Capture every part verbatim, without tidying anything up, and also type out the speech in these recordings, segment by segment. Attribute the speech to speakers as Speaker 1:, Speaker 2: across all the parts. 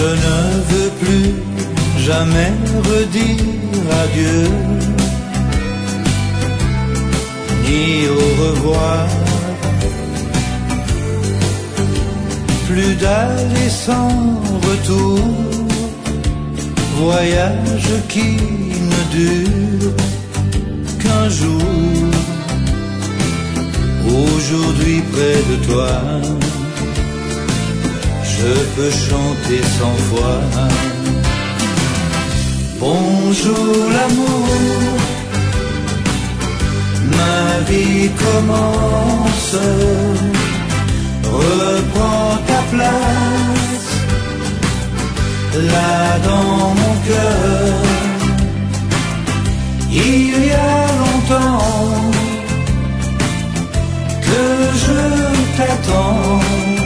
Speaker 1: Je ne veux plus jamais redire adieu, ni au revoir. Plus d'aller sans retour, voyage qui ne dure qu'un jour. Aujourd'hui près de toi, je peux chanter cent fois. Bonjour l'amour, ma vie commence. Reprends ta place, là dans mon cœur. Il y a longtemps que je t'attends.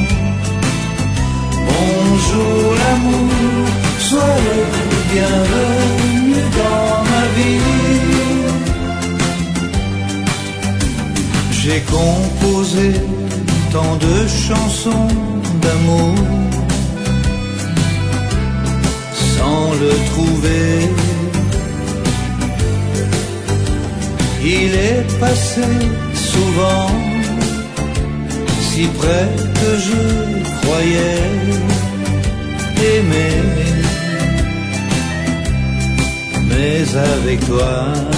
Speaker 1: Bonjour l'amour, sois le bienvenu dans ma vie. J'ai composé tant de chansons d'amour sans le trouver. Il est passé souvent si près que je croyais aimer, mais avec toi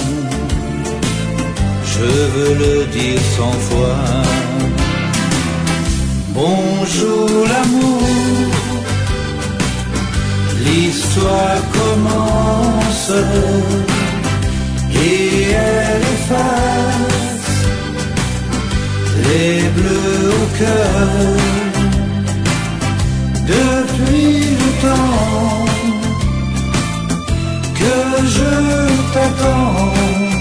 Speaker 1: je veux le dire cent fois. Bonjour l'amour, l'histoire commence et elle efface les bleus au cœur. Depuis le temps que je t'attends.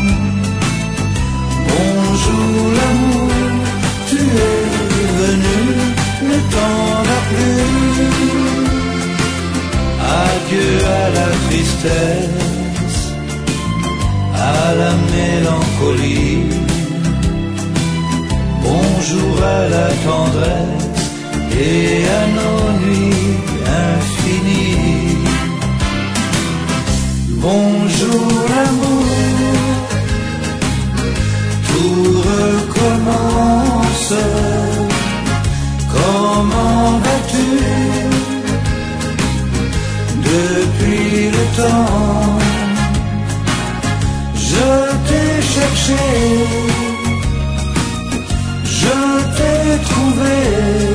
Speaker 1: Bonjour l'amour, tu es venu, le temps n'a plus. Adieu à la tristesse, à la mélancolie. Bonjour à la tendresse et à nos nuits infinies. Bonjour l'amour, tout recommence. Comment vas-tu depuis le temps? Je t'ai cherché, je t'ai trouvé.